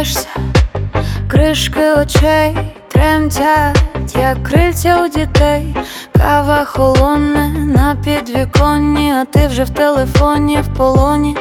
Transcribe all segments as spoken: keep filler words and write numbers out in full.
смієшся, кришки очей тремтять, як крильця у дітей. Кава холоне на підвіконні, а ти вже в телефоні в полоні.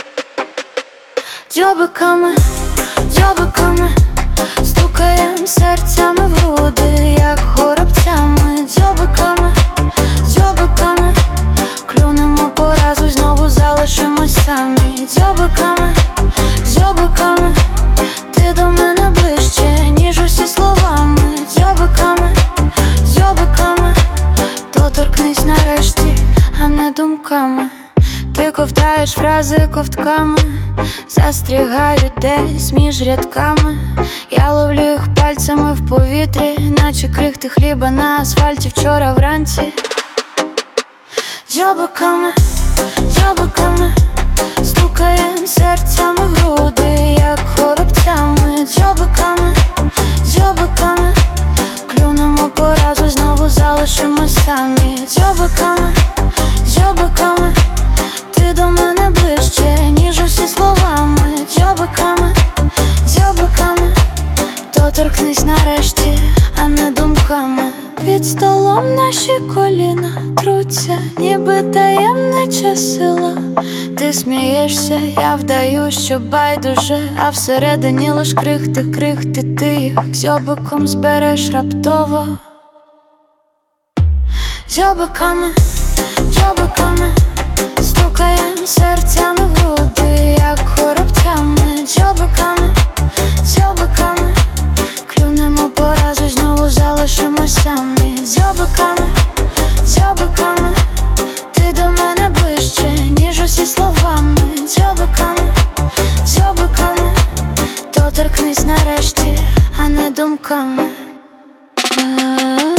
Дзьобиками, дзьобиками стукаєм серцями в груди, як горобцями. Дзьобиками, дзьобиками клюнемо поразу, знову залишимось самі. Дзьобиками, дзьобиками ти до мене ближче, ніж усі словами. Дзьобиками, дзьобиками доторкнись нарешті, а не думками. Ти ковтаєш фрази ковтками, застрягають десь між рядками. Я ловлю їх пальцями в повітрі, наче крихти хліба на асфальті вчора вранці. Дзьобиками, дзьобиками стукаєм серцями в груди, як горобцями. Дзьобиками, дзьобиками клюнемо поразу, знову залишимось самі. Дзьобиками, дзьобиками ти до мене ближче, ніж усі словами. Дзьобиками, дзьобиками доторкнись нарешті, а не думками. Під столом наші коліна труться, ніби таємнича сила. Ти смієшся, я вдаю, що байдуже, а всередині лиш крихти, крихти. Ти їх дзьобиком збереш раптово. Дзьобиками, дзьобиками стукаєм серцями в груди, як горобцями. Дзьобиками, дзьобиками клюнемо поразу, знову залишимось самі. Дзьобиками, дзьобиками ти до мене ближче, ніж усі словами. Дзьобиками, дзьобиками доторкнись нарешті, а не думками.